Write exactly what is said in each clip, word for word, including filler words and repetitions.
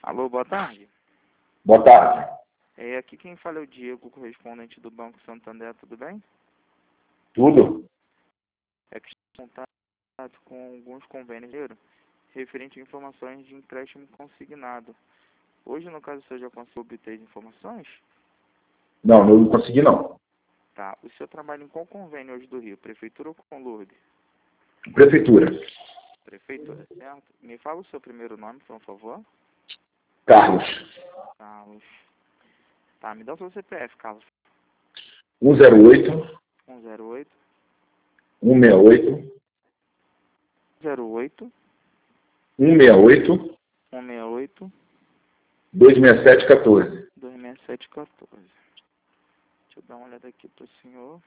Alô, boa tarde. Boa tarde. É, aqui quem fala é o Diego, correspondente do Banco Santander, tudo bem? Tudo? É que estou em contato com alguns convênios referente a informações de empréstimo consignado. Hoje, no caso, o senhor já conseguiu obter as informações? Não, não consegui não. Tá. O senhor trabalha em qual convênio hoje do Rio? Prefeitura ou Conlurb? Prefeitura. Prefeitura, certo? Me fala o seu primeiro nome, por favor. Carlos. Carlos. Tá, me dá o seu C P F, Carlos. um zero oito, um zero oito, um seis oito, zero oito, um seis oito, um seis oito, dois seis sete um quatro. dois seis sete um quatro. Deixa eu dar uma olhada aqui pro senhor.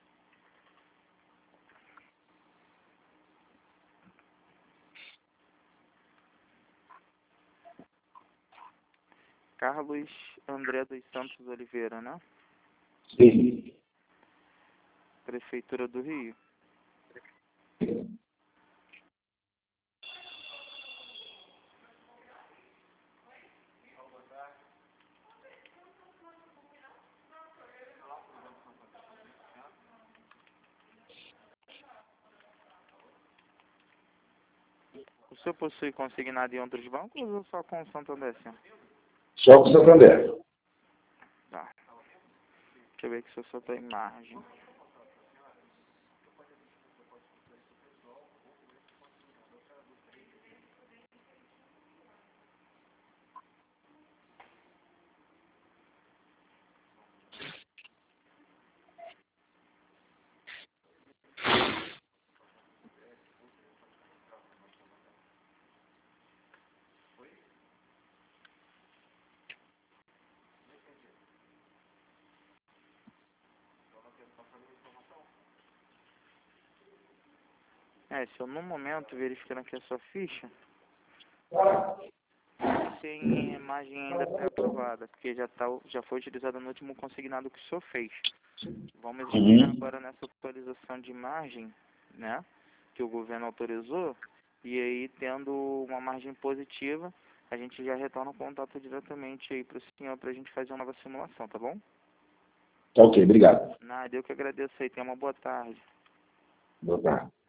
Carlos André dos Santos Oliveira, né? Sim. Prefeitura do Rio. O senhor possui consignado em outros bancos ou só com o Santander, senhor? Só com o Santander. Tá. Deixa eu ver que se eu só tem margem. É, se eu no momento verificando aqui a sua ficha, tem imagem ainda pré-aprovada, porque já, tá, já foi utilizada no último consignado que o senhor fez. Vamos examinar Uhum. agora nessa atualização de margem, né, que o governo autorizou, e aí tendo uma margem positiva, a gente já retorna o contato diretamente aí para o senhor para a gente fazer uma nova simulação, tá bom? Tá ok, obrigado. Nada, eu que agradeço aí, tenha uma boa tarde. Boa tarde.